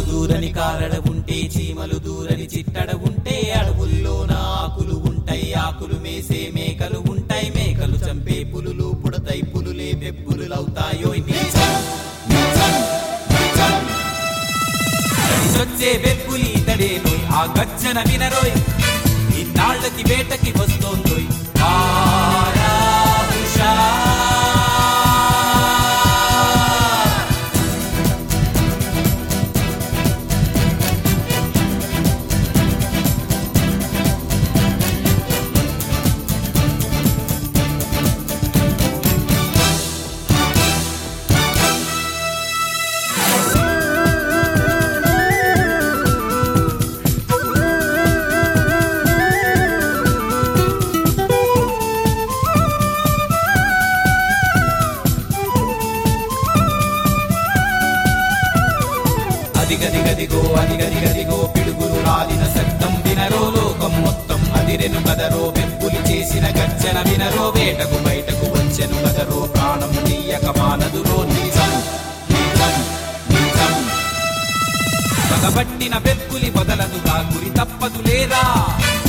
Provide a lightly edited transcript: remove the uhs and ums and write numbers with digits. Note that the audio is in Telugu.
దూరని కారడ ఉంటే చీమలు దూరని చిట్టడ ఉంటే అడవుల్లోన ఆకులు ఉంటాయి ఆకులు మేసే మేకలు ఉంటాయి మేకలు చంపే పులులు పుడతాయి పులులే బెప్పులులవుతాయో వచ్చే బెప్పులి తడేనోయ్ ఆ గర్జన వినరోయ్ ఇన్నాళ్ళకి వేటకి వస్తోందోయ్ అదిగదిగదిగో అదిగదిగదిగో పిడుగులు రాలిన శబ్దం వినరో లోకం మొత్తం అదిరెను కదరో బెప్పులి చేసిన గర్జన వినరో వేటకు బయటకు వచ్చెను కదరో ప్రాణం తీయక మానదురో నిజం నిజం నిజం పగబట్టిన బెప్పులి వదలదుగా గురి తప్పదు లేదా